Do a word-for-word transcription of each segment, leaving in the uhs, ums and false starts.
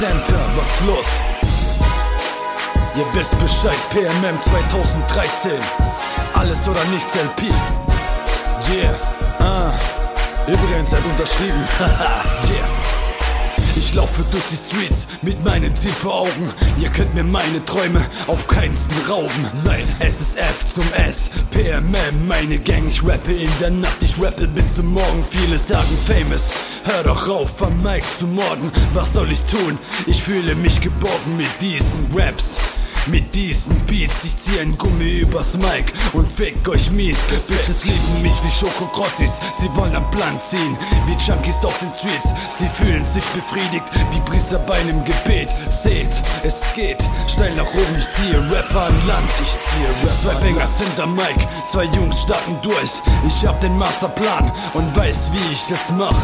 Center, was los? Ihr wisst Bescheid, P M M zweitausenddreizehn. Alles oder nichts L P. Yeah, ah. Übrigens hat unterschrieben. Haha, yeah. Ich laufe durch die Streets mit meinem Ziel vor Augen. Ihr könnt mir meine Träume auf keinsten rauben. Nein, S ist F zum S, P M M, meine Gang. Ich rappe in der Nacht, ich rappe bis zum Morgen. Viele sagen famous, hör doch auf am Mic zu morden. Was soll ich tun? Ich fühle mich geborgen mit diesen Raps. Mit diesen Beats, ich zieh ein Gummi übers Mic und fick euch mies. Bitches lieben mich wie Schokokrossis, sie wollen am Plan ziehen. Wie Junkies auf den Streets, sie fühlen sich befriedigt wie Priester bei einem Gebet. Seht, es geht steil nach oben, ich ziehe Rapper an Land. Ich ziehe Rapper Zwei Bangers hinter Mic, zwei Jungs starten durch. Ich hab den Masterplan und weiß, wie ich es mach.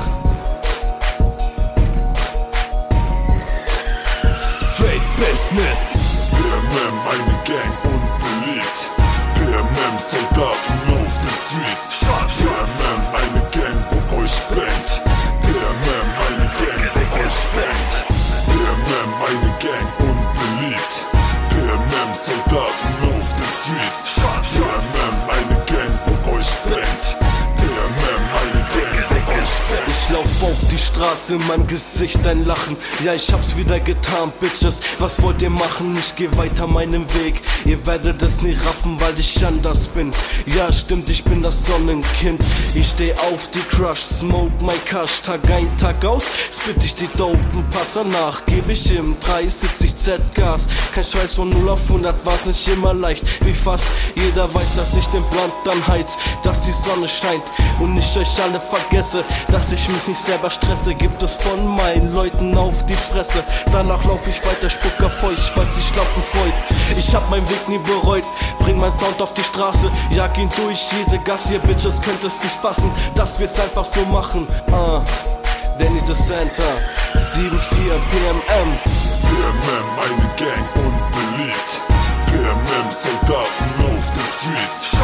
Straight Business. P M M, eine Gang unbeliebt. P M M, Soldaten auf den Streets. P M M, eine Gang, wo euch brennt. P M M, eine Gang, wo euch brennt. P M M, eine Gang unbeliebt. P M M, Soldaten auf den Streets. P M M, eine Gang, wo euch brennt. P M M, eine Gang, wo euch brennt. Ich lauf auf die Straße, in meinem Gesicht ein Lachen. Ja, ich hab's wieder getan, Bitches. Was wollt ihr machen? Ich geh weiter meinen Weg. Ihr werdet es nie raffen, weil ich anders bin. Ja, stimmt, ich bin das Sonnenkind. Ich steh auf die Crush, smoke mein Cash. Tag ein, Tag aus, spit ich die dopen Patzer nach. Geb ich im dreihundertsiebzig Z Gas. Kein Scheiß von null auf hundert, war's nicht immer leicht. Wie fast jeder weiß, dass ich den Blunt dann heiz. Dass die Sonne scheint und ich euch alle vergesse. Dass ich mich nicht selber stresse, gibt es von meinen Leuten auf die Fresse. Danach lauf ich weiter, spucker feucht, weil sich Schlappen freut. Ich hab meinen Weg nie bereut, bring mein Sound auf die Straße. Jag ihn durch jede Gasse, ihr Bitches könnt es nicht fassen, dass wir's einfach so machen. uh, Danny the Center, sieben vier P M M. P M M, eine Gang unbeliebt. P M M, Soldaten auf den Streets.